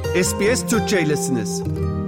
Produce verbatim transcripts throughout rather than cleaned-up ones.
S B S Türkçe ilesiniz.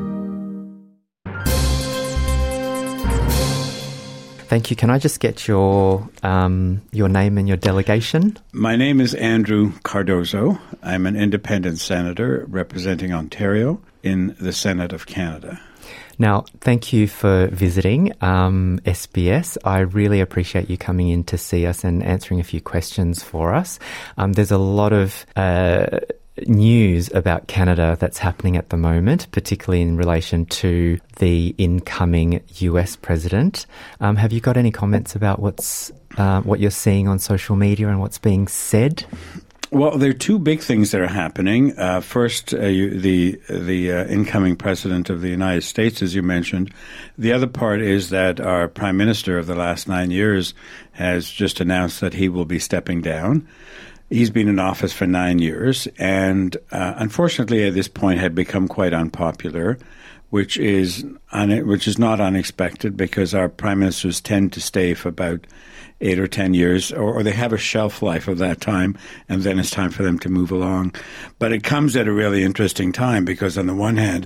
Thank you. Can I just get your um, your name and your delegation? My name is Andrew Cardozo. I'm an independent senator representing Ontario in the Senate of Canada. Now, thank you for visiting um, S B S. I really appreciate you coming in to see us and answering a few questions for us. Um, there's a lot of uh, news about Canada that's happening at the moment, particularly in relation to the incoming U S president. Um, have you got any comments about what's uh, what you're seeing on social media and what's being said? Well, there are two big things that are happening. Uh, first, uh, you, the the uh, incoming president of the United States, as you mentioned. The other part is that our prime minister of the last nine years has just announced that he will be stepping down. He's been in office for nine years and uh, unfortunately at this point had become quite unpopular, which is un- which is not unexpected because our prime ministers tend to stay for about eight or ten years, or, or they have a shelf life of that time, and then it's time for them to move along. But it comes at a really interesting time because on the one hand,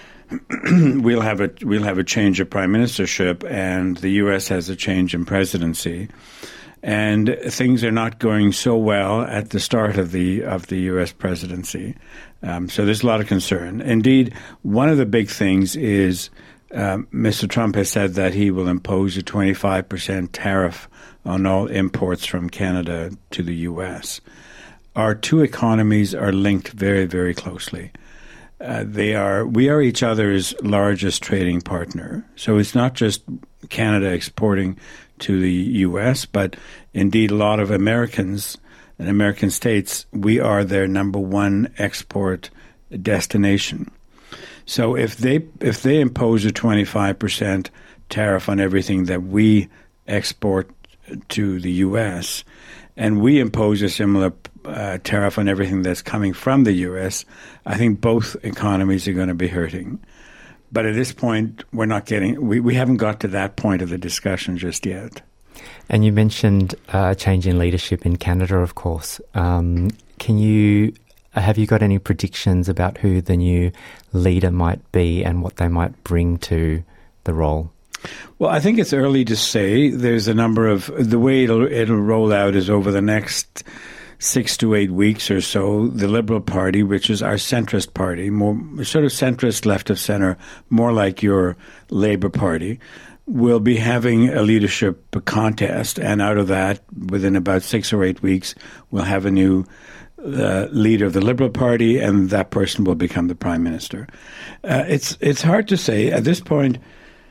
we'll have a we'll have a change of prime ministership, and the U S has a change in presidency. And things are not going so well at the start of the of the U S presidency. Um, so there's a lot of concern. Indeed, one of the big things is um, Mister Trump has said that he will impose a twenty-five percent tariff on all imports from Canada to the U S. Our two economies are linked very, very closely. Uh, they are we are each other's largest trading partner. So it's not just Canada exporting to the U S, but indeed a lot of Americans and American states, we are their number one export destination. So if they if they impose a twenty-five percent tariff on everything that we export to the U S, and we impose a similar uh, tariff on everything that's coming from the U S, I think both economies are going to be hurting. But at this point, we're not getting, we, we haven't got to that point of the discussion just yet. And you mentioned a uh, change in leadership in Canada, of course. Um, can you, have you got any predictions about who the new leader might be and what they might bring to the role? Well, I think it's early to say. There's a number of, the way it'll, it'll roll out is over the next six to eight weeks or so, the Liberal Party, which is our centrist party, more sort of centrist, left of center, more like your Labour Party, will be having a leadership contest. And out of that, within about six or eight weeks, we'll have a new uh, leader of the Liberal Party, and that person will become the Prime Minister. Uh, it's it's hard to say. At this point,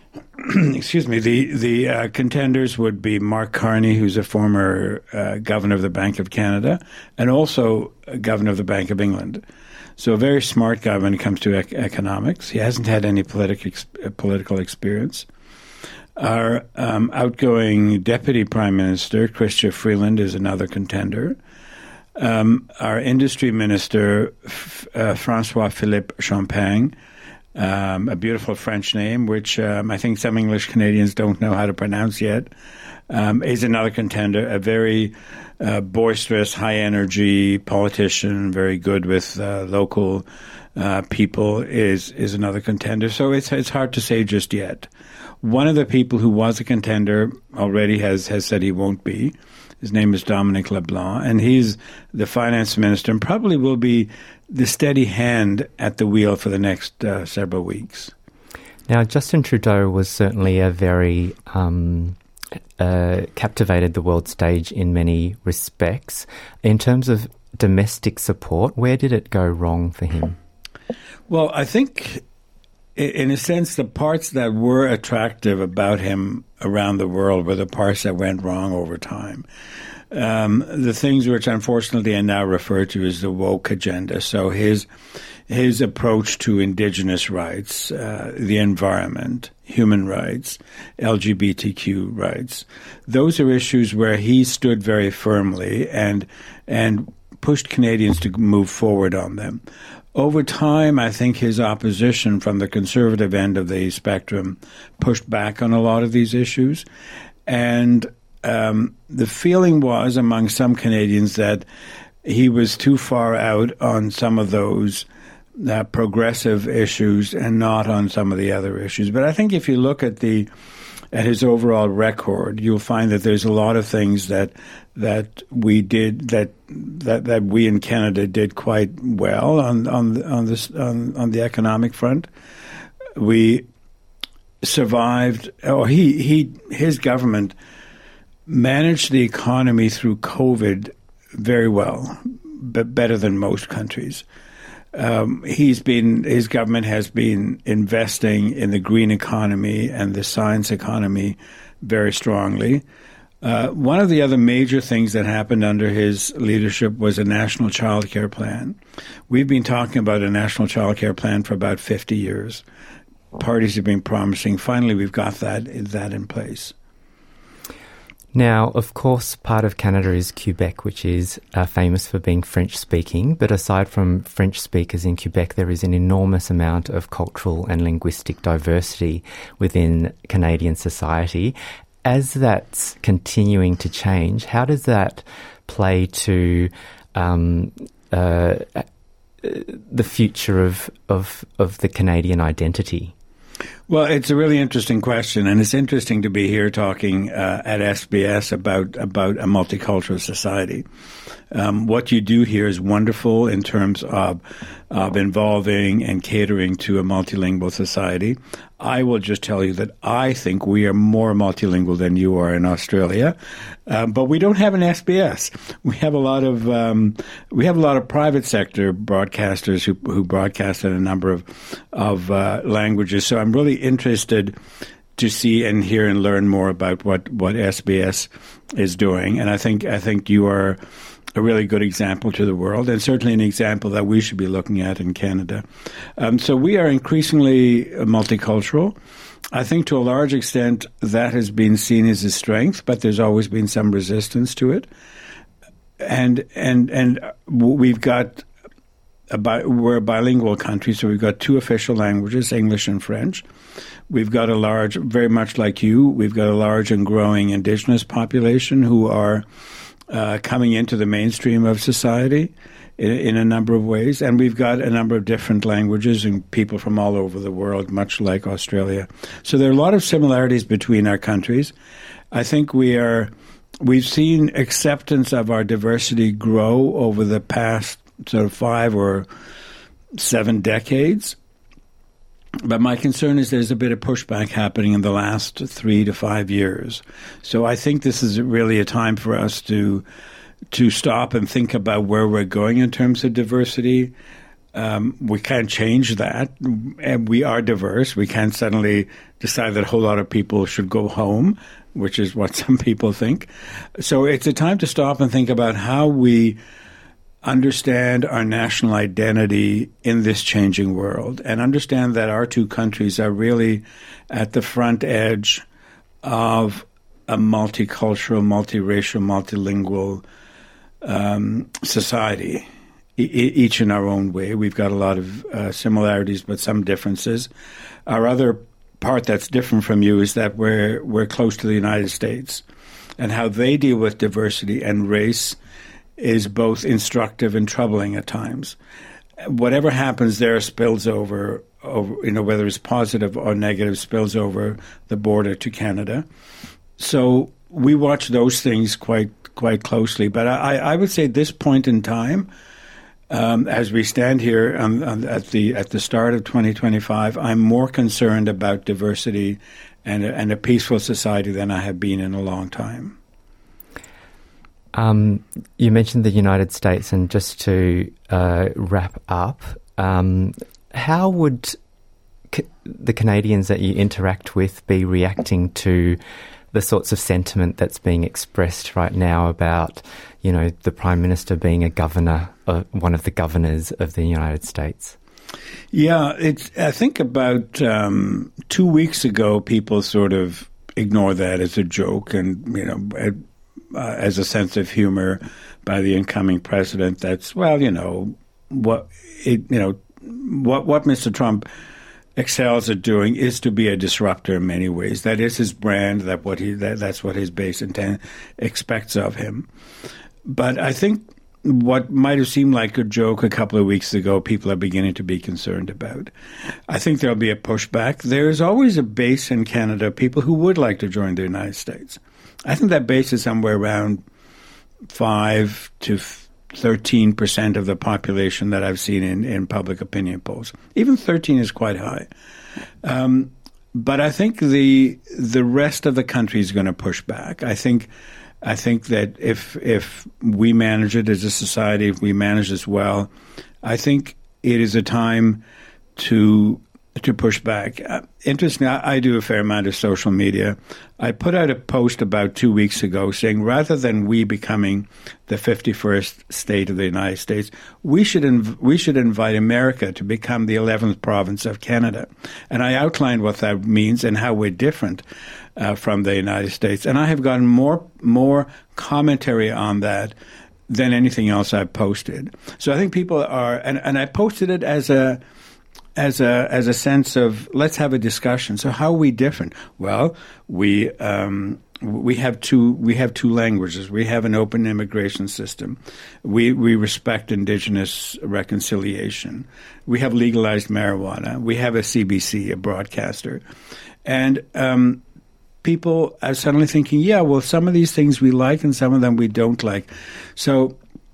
excuse me, the, the uh, contenders would be Mark Carney, who's a former uh, governor of the Bank of Canada, and also a governor of the Bank of England. So a very smart guy when it comes to ec- economics. He hasn't had any politic ex- political experience. Our um, outgoing Deputy Prime Minister, Chrystia Freeland, is another contender. Um, our Industry Minister, F- uh, François-Philippe Champagne, Um, a beautiful French name, which um, I think some English Canadians don't know how to pronounce yet, um, is another contender, a very uh, boisterous, high-energy politician, very good with uh, local uh, people, is is another contender. So it's it's hard to say just yet. One of the people who was a contender already has, has said he won't be. His name is Dominic LeBlanc, and he's the finance minister and probably will be the steady hand at the wheel for the next uh, several weeks. Now, Justin Trudeau was certainly a very um, uh, captivated the world stage in many respects. In terms of domestic support, where did it go wrong for him? Well, I think, in a sense, the parts that were attractive about him around the world were the parts that went wrong over time. Um, the things which, unfortunately, I now refer to as the woke agenda. So his his approach to indigenous rights, uh, the environment, human rights, L G B T Q rights, those are issues where he stood very firmly and and pushed Canadians to move forward on them. Over time, I think his opposition from the conservative end of the spectrum pushed back on a lot of these issues. And um, the feeling was among some Canadians that he was too far out on some of those uh, progressive issues and not on some of the other issues. But I think if you look at the at his overall record, you'll find that there's a lot of things that that we did that that, that we in Canada did quite well on on on this on, on the economic front. We survived, or he he his government managed the economy through COVID very well, but better than most countries. Um, he's been, his government has been investing in the green economy and the science economy very strongly. Uh, one of the other major things that happened under his leadership was a national child care plan. We've been talking about a national child care plan for about fifty years. Parties have been promising. Finally, we've got that, that in place. Now, of course, part of Canada is Quebec, which is uh, famous for being French-speaking. But aside from French speakers in Quebec, there is an enormous amount of cultural and linguistic diversity within Canadian society. As that's continuing to change, how does that play to um, uh, the future of, of of the Canadian identity? Well, it's a really interesting question, and it's interesting to be here talking uh, at S B S about about a multicultural society. Um, what you do here is wonderful in terms of of involving and catering to a multilingual society. I will just tell you that I think we are more multilingual than you are in Australia, uh, but we don't have an S B S. We have a lot of um, we have a lot of private sector broadcasters who who broadcast in a number of of uh, languages. So I'm really interested to see and hear and learn more about what, what S B S is doing, and I think I think you are a really good example to the world, and certainly an example that we should be looking at in Canada. Um, so we are increasingly multicultural. I think to a large extent that has been seen as a strength, but there's always been some resistance to it. And and and we've got a bi- we're a bilingual country, so we've got two official languages, English and French. We've got a large, very much like you, we've got a large and growing Indigenous population who are Uh, coming into the mainstream of society in, in a number of ways. And we've got a number of different languages and people from all over the world, much like Australia. So there are a lot of similarities between our countries. I think we are, we've seen acceptance of our diversity grow over the past sort of five or seven decades. But my concern is there's a bit of pushback happening in the last three to five years. So I think this is really a time for us to to stop and think about where we're going in terms of diversity. Um, we can't change that. And we are diverse. We can't suddenly decide that a whole lot of people should go home, which is what some people think. So it's a time to stop and think about how we understand our national identity in this changing world, and understand that our two countries are really at the front edge of a multicultural, multiracial, multilingual um, society, e- each in our own way. We've got a lot of uh, similarities, but some differences. Our other part that's different from you is that we're we're close to the United States, and how they deal with diversity and race is both instructive and troubling at times. Whatever happens there spills over, over, you know, whether it's positive or negative, spills over the border to Canada. So we watch those things quite quite closely. But I, I would say at this point in time, um, as we stand here on, on, at the at the start of twenty twenty-five, I'm more concerned about diversity and a, and a peaceful society than I have been in a long time. Um, you mentioned the United States, and just to uh, wrap up, um, how would ca- the Canadians that you interact with be reacting to the sorts of sentiment that's being expressed right now about, you know, the Prime Minister being a governor, uh, one of the governors of the United States? Yeah, it's. I think about um, two weeks ago, people sort of ignored that as a joke, and you know. It, Uh, as a sense of humor by the incoming president. That's, well, you know, what it, you know, what what Mister Trump excels at doing is to be a disruptor in many ways. That is his brand. That what he that, that's what his base intent expects of him. But I think what might have seemed like a joke a couple of weeks ago, people are beginning to be concerned about. I think there'll be a pushback. There's always a base in Canada, people who would like to join the United States. I think that base is somewhere around five to thirteen percent of the population that I've seen in, in public opinion polls. Even thirteen is quite high. Um, but I think the the rest of the country is going to push back. I think I think that if if we manage it as a society, if we manage this well, I think it is a time to to push back. Uh, interesting, I, I do a fair amount of social media. I put out a post about two weeks ago saying rather than we becoming the fifty-first state of the United States, we should inv- we should invite America to become the eleventh province of Canada. And I outlined what that means and how we're different uh, from the United States. And I have gotten more more commentary on that than anything else I've posted. So I think people are, and, and I posted it as a As a as a sense of let's have a discussion. So how are we different? Well, we um, we have two we have two languages. We have an open immigration system. We we respect Indigenous reconciliation. We have legalized marijuana. We have a C B C, a broadcaster, and um, people are suddenly thinking, yeah, well, some of these things we like and some of them we don't like. So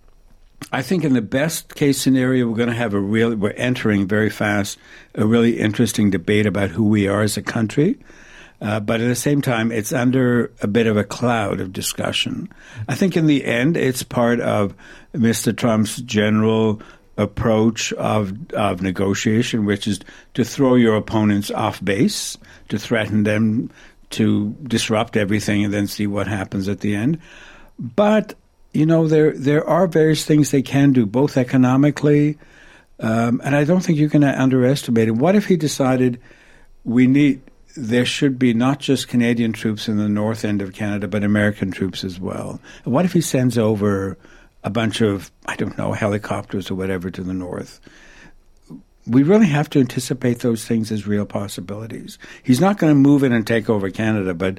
I think in the best case scenario, we're going to have a real, we're entering very fast, a really interesting debate about who we are as a country. Uh, but at the same time, it's under a bit of a cloud of discussion. I think in the end, it's part of Mister Trump's general approach of, of negotiation, which is to throw your opponents off base, to threaten them, to disrupt everything and then see what happens at the end. But you know, there there are various things they can do, both economically, um, and I don't think you can underestimate it. What if he decided we need there should be not just Canadian troops in the north end of Canada, but American troops as well? And what if he sends over a bunch of, I don't know, helicopters or whatever to the north? We really have to anticipate those things as real possibilities. He's not going to move in and take over Canada, but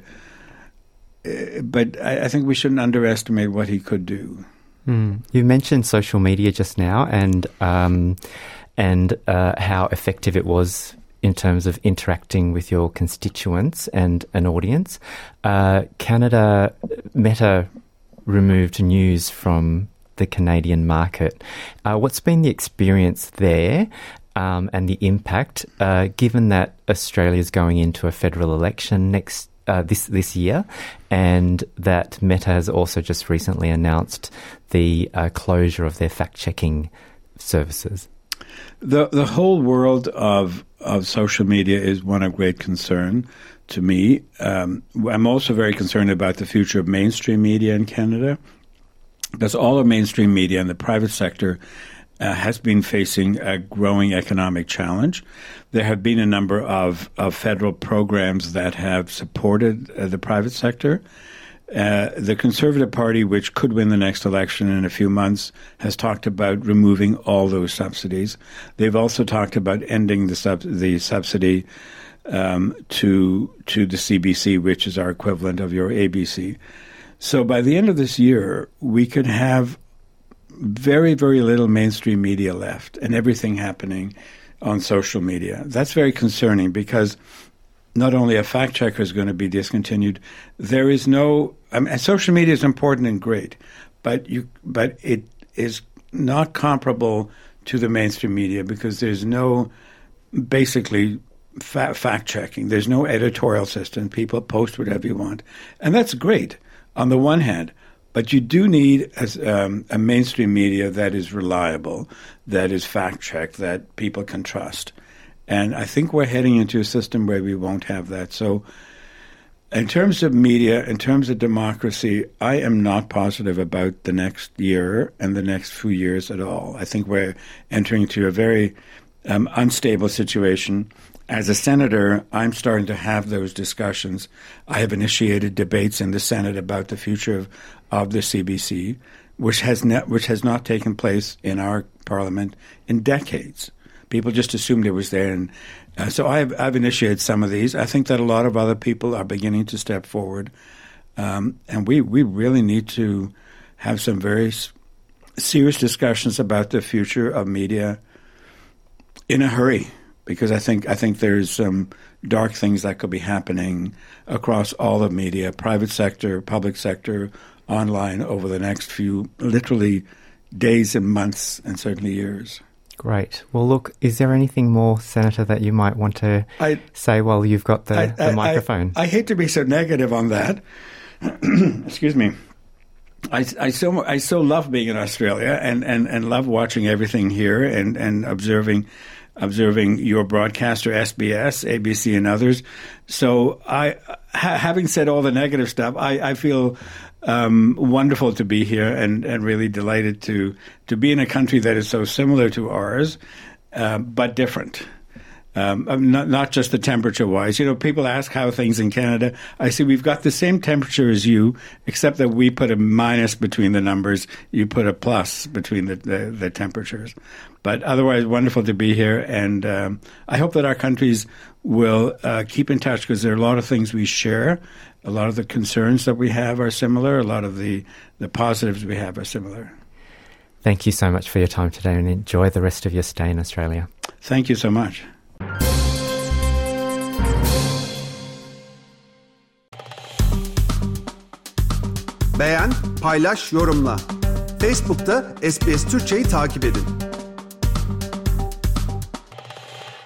But I, I think we shouldn't underestimate what he could do. Mm. You mentioned social media just now, and um, and uh, how effective it was in terms of interacting with your constituents and an audience. Uh, Canada Meta removed news from the Canadian market. Uh, what's been the experience there? Um, and the impact, uh, given that Australia is going into a federal election next Uh, this this year, and that Meta has also just recently announced the uh, closure of their fact-checking services. The the whole world of of social media is one of great concern to me. Um, I'm also very concerned about the future of mainstream media in Canada, because all of mainstream media in the private sector Uh, has been facing a growing economic challenge. There have been a number of, of federal programs that have supported uh, the private sector. Uh, the Conservative Party, which could win the next election in a few months, has talked about removing all those subsidies. They've also talked about ending the, sub- the subsidy um, to to the C B C, which is our equivalent of your A B C. So by the end of this year, we could have very, very little mainstream media left and everything happening on social media. That's very concerning because not only a fact checker is going to be discontinued, there is no, I mean, social media is important and great, but you, but it is not comparable to the mainstream media because there's no basically fa- fact checking. There's no editorial system. People post whatever you want. And that's great on the one hand. But you do need as, um, a mainstream media that is reliable, that is fact-checked, that people can trust. And I think we're heading into a system where we won't have that. So in terms of media, in terms of democracy, I am not positive about the next year and the next few years at all. I think we're entering into a very um, unstable situation. As a senator, I'm starting to have those discussions. I have initiated debates in the Senate about the future of, of the C B C, which has not, which has not taken place in our parliament in decades. People just assumed it was there. And uh, so I've, I've initiated some of these. I think that a lot of other people are beginning to step forward. Um, and we, we really need to have some very serious discussions about the future of media in a hurry, because I think I think there's some dark things that could be happening across all of media, private sector, public sector, online over the next few, literally, days and months and certainly years. Great. Well, look, is there anything more, Senator, that you might want to I, say while you've got the, I, the I, microphone? I, I hate to be so negative on that. Excuse me. I, I so I so love being in Australia and, and, and love watching everything here and, and observing observing your broadcaster, S B S, A B C, and others. So I, ha, having said all the negative stuff, I, I feel um, wonderful to be here and, and really delighted to to be in a country that is so similar to ours, uh, but different. Um, not, not just the temperature-wise. You know, people ask how things in Canada. I say we've got the same temperature as you, except that we put a minus between the numbers. You put a plus between the, the, the temperatures. But otherwise, wonderful to be here. And um, I hope that our countries will uh, keep in touch, because there are a lot of things we share. A lot of the concerns that we have are similar. A lot of the, the positives we have are similar. Thank you so much for your time today, and enjoy the rest of your stay in Australia. Thank you so much. Beğen, paylaş, yorumla. Facebook'ta S B S Türkçe'yi takip edin.